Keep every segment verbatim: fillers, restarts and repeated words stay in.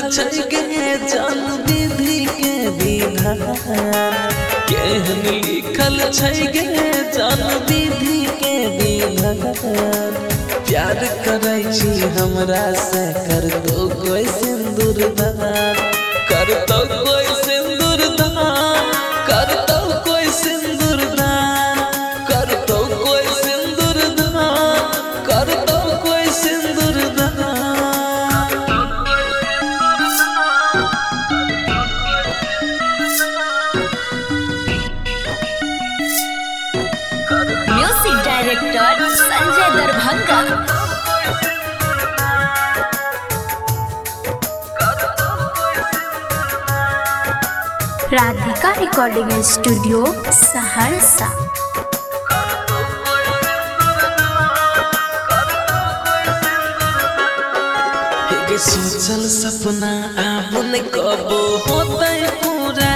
छै गे जन विधि के विधान केहन लिखल छै गे जन विधि के विधान प्यार करै छी हमरा से कर दो कोई सिंदूर दान कर दो कोई सिंदूर दान कर दो कोई सिंदूर दान कर दो कोई सिंदूर दान कर दो कोई सिंदूर दान। Music director Sanjay Darbhanga. Radhika recording studio Saharsa. के सोचल सपना आबन कबो होतै पूरा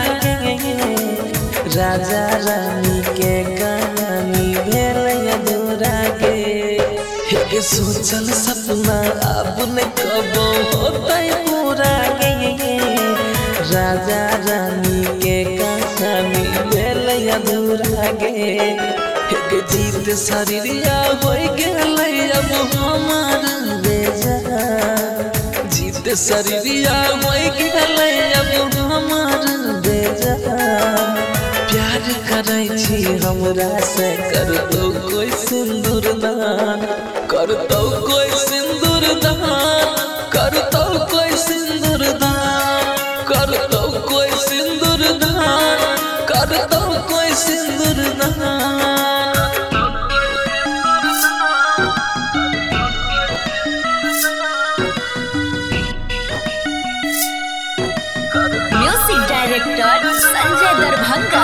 राजा रानी के कहानी भेल अधूरा गे के सोचल सपना आबन कबो होतै पूरा गे राजा रानी के कहानी भेल अधूरा गे के जीत शरीरिया हो गेलै अब हमार बेजान जीत शरीरिया हो गेलै अब हमार बेजान प्यार करै छी हमरा से कर दो कोई सिंदूर दान कर दो कोई सिंदूर दान कर दो कोई सिंदूर दान कर दो कोई सिंदूर दान कर दो कोई सिंदूर दान। Music director Sanjay Darbhanga.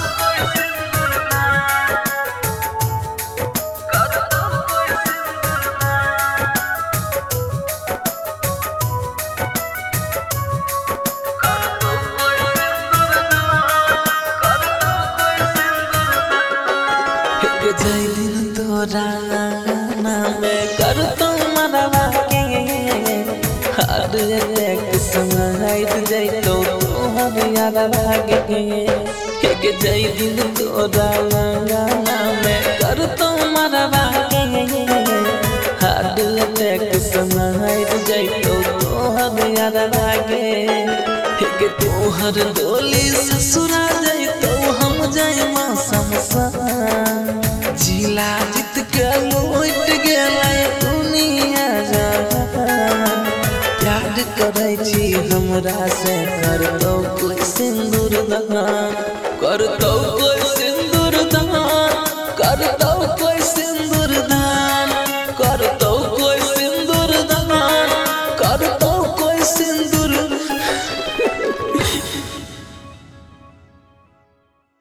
जय दिन तोरा नाम कर तो मरवा के हार एक समाइत जैतो तोहर यार भागे के जय दिन तोरा नाम कर तो मरवा के हार एक समाइत जैतो तोहर यार भागे के तोहर डोली ससुरा जैतो हम जाय मौसम सा जिला जीत के लौट गेलै दुनिया जहान प्यार करै छी हमरा से कर दो कोई सिंदूर दान कर दो